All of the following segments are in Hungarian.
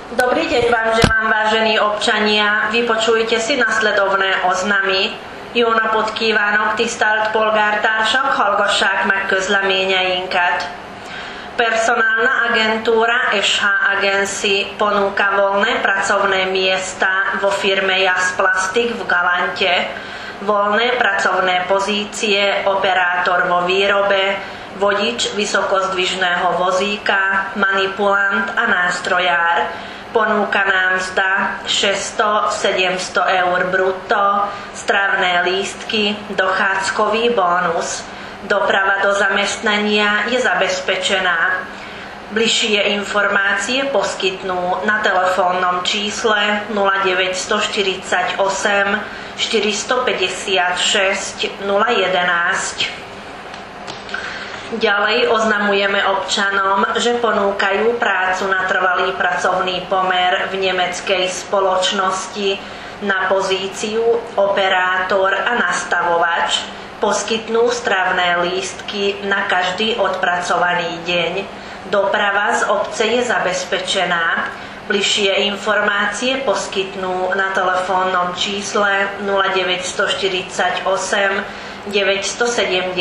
Dobrý deň vám želám, vážení občania. Vypočujte si nasledovné oznamy. Jó napot kívánok, tisztelt polgártársak, hallgassák meg közleményeinket. Personálna agentúra SH Agency ponúka voľné pracovné miesta vo firme Jas Plastik v Galante. Voľné pracovné pozície, operátor vo výrobe, vodič vysokozdvižného vozíka, manipulant a nástrojár. Ponúkaná mzda 600-700 eur brutto, stravné lístky, dochádzkový bónus. Doprava do zamestnania je zabezpečená. Bližšie informácie poskytnú na telefónnom čísle 0948 456 011. Ďalej oznamujeme občanom, že ponúkajú prácu na trvalý pracovný pomer v nemeckej spoločnosti na pozíciu operátor a nastavovač. Poskytnú stravné lístky na každý odpracovaný deň. Doprava z obce je zabezpečená. Bližšie informácie poskytnú na telefónnom čísle 0948 973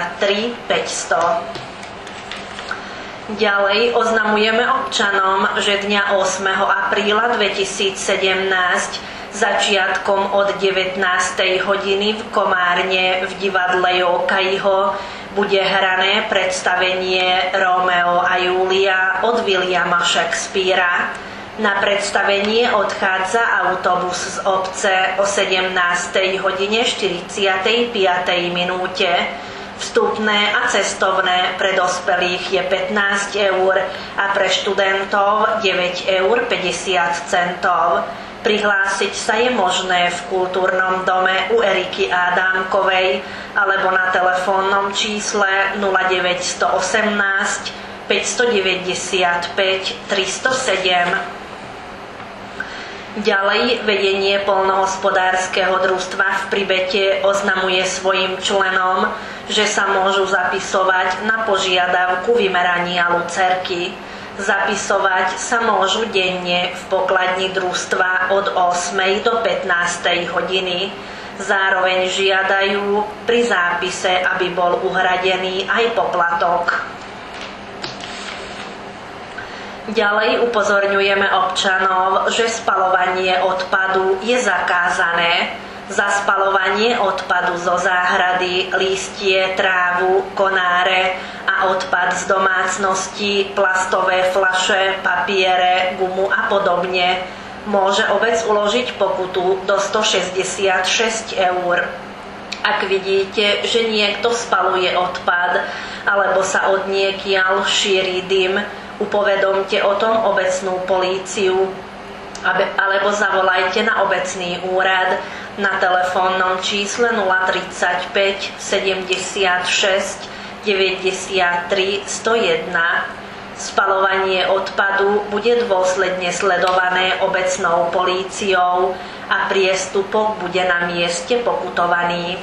500. Ďalej oznamujeme občanom, že dňa 8. apríla 2017 začiatkom od 19. hodiny v Komárne v divadle Jókaiho bude hrané predstavenie Rómeo a Júlia od Williama Shakespearea. Na predstavenie odchádza autobus z obce o 17. hodine 45. minúte. Vstupné a cestovné pre dospelých je 15 eur a pre študentov 9,50 eur. Prihlásiť sa je možné v kultúrnom dome u Eriky Ádámkovej alebo na telefónnom čísle 0918 595 307. Ďalej vedenie poľnohospodárskeho družstva v Pribete oznamuje svojim členom, že sa môžu zapisovať na požiadavku vymerania lucerky. Zapisovať sa môžu denne v pokladni družstva od 8. do 15. hodiny. Zároveň žiadajú pri zápise, aby bol uhradený aj poplatok. Ďalej upozorňujeme občanov, že spaľovanie odpadu je zakázané. Za spaľovanie odpadu zo záhrady, lístie, trávu, konáre a odpad z domácnosti, plastové fľaše, papiere, gumu a podobne môže obec uložiť pokutu do 166 eur. Ak vidíte, že niekto spaľuje odpad alebo sa od niekiaľ šíri dym, upovedomte o tom obecnú políciu alebo zavolajte na obecný úrad na telefónnom čísle 035 76 93 101. Spaľovanie odpadu bude dôsledne sledované obecnou políciou a priestupok bude na mieste pokutovaný.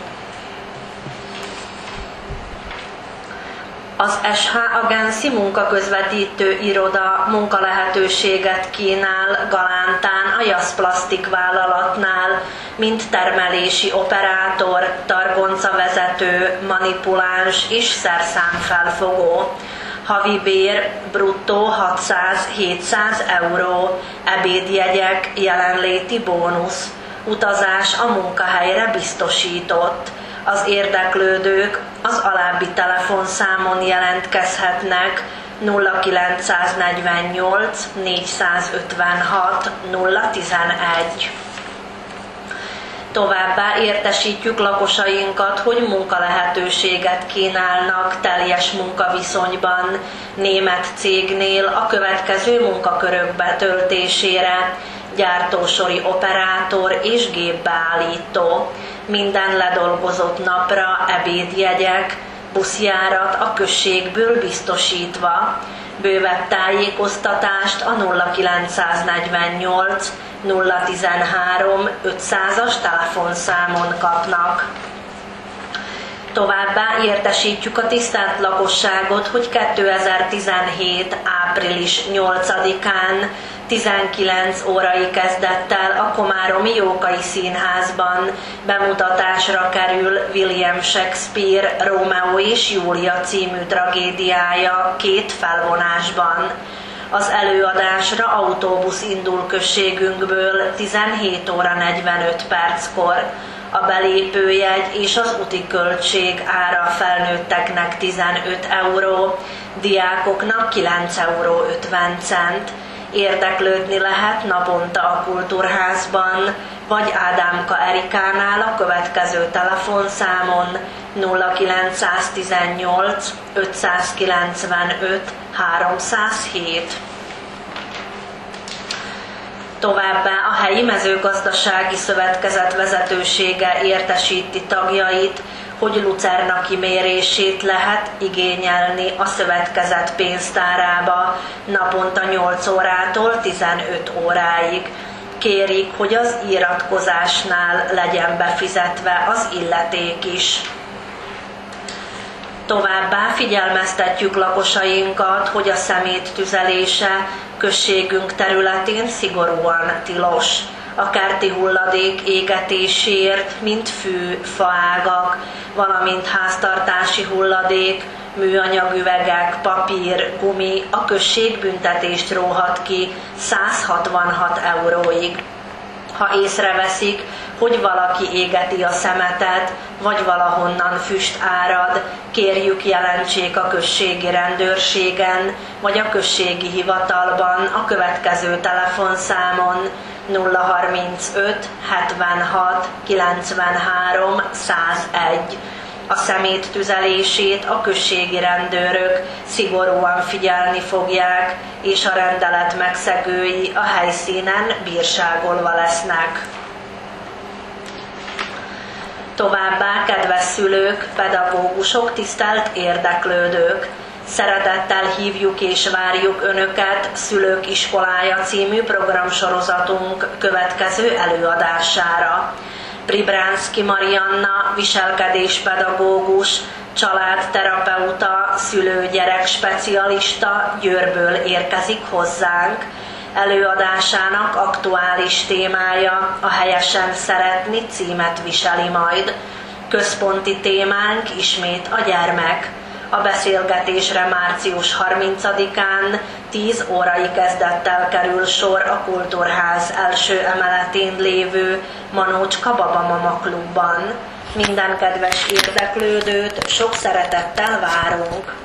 Az SH Agency munkaközvetítő iroda munkalehetőséget kínál Galántán a Jas Plastik vállalatnál, mint termelési operátor, targoncavezető, manipuláns és szerszámfelfogó. Havi bér bruttó 600-700 euró, ebédjegyek, jelenléti bónusz, utazás a munkahelyre biztosított. Az érdeklődők az alábbi telefonszámon jelentkezhetnek 0948 456 011. Továbbá értesítjük lakosainkat, hogy munkalehetőséget kínálnak teljes munkaviszonyban német cégnél a következő munkakörök betöltésére: gyártósori operátor és gépbeállító. Minden ledolgozott napra ebédjegyek, buszjárat a községből biztosítva. Bővebb tájékoztatást a 0948 013 500-as telefonszámon kapnak. Továbbá értesítjük a tisztelt lakosságot, hogy 2017. április 8-án 19 órai kezdettel a komáromi Jókai Színházban bemutatásra kerül William Shakespeare Rómeó és Júlia című tragédiája 2 felvonásban. Az előadásra autóbusz indul községünkből 17 óra 45 perckor. A belépőjegy és az úti költség ára felnőtteknek 15 euró, diákoknak 9,50 euró. Érdeklődni lehet naponta a Kultúrházban, vagy Ádámka Erikánál a következő telefonszámon 0918 595 307. Továbbá a helyi mezőgazdasági szövetkezet vezetősége értesíti tagjait, hogy lucerna kimérését lehet igényelni a szövetkezet pénztárába naponta 8 órától 15 óráig. Kérik, hogy az iratkozásnál legyen befizetve az illeték is. Továbbá figyelmeztetjük lakosainkat, hogy a szemét tüzelése községünk területén szigorúan tilos. A kerti hulladék égetésért, mint fű, faágak, valamint háztartási hulladék, műanyag üvegek, papír, gumi, a község büntetést róhat ki 166 euróig. Ha észreveszik, hogy valaki égeti a szemetet, vagy valahonnan füst árad, kérjük jelentsék a községi rendőrségen, vagy a községi hivatalban a következő telefonszámon 035 76 93 101. A szemét tüzelését a községi rendőrök szigorúan figyelni fogják, és a rendelet megszegői a helyszínen bírságolva lesznek. Továbbá, kedves szülők, pedagógusok, tisztelt érdeklődők! Szeretettel hívjuk és várjuk Önöket Szülők Iskolája című programsorozatunk következő előadására. Pribránszky Marianna, viselkedéspedagógus, családterapeuta, szülő-gyerek specialista Győrből érkezik hozzánk. Előadásának aktuális témája a helyesen szeretni címet viseli majd. Központi témánk ismét a gyermek. A beszélgetésre március 30-án 10 órai kezdettel kerül sor a Kultúrház első emeletén lévő Manócska Babamama klubban. Minden kedves érdeklődőt sok szeretettel várunk!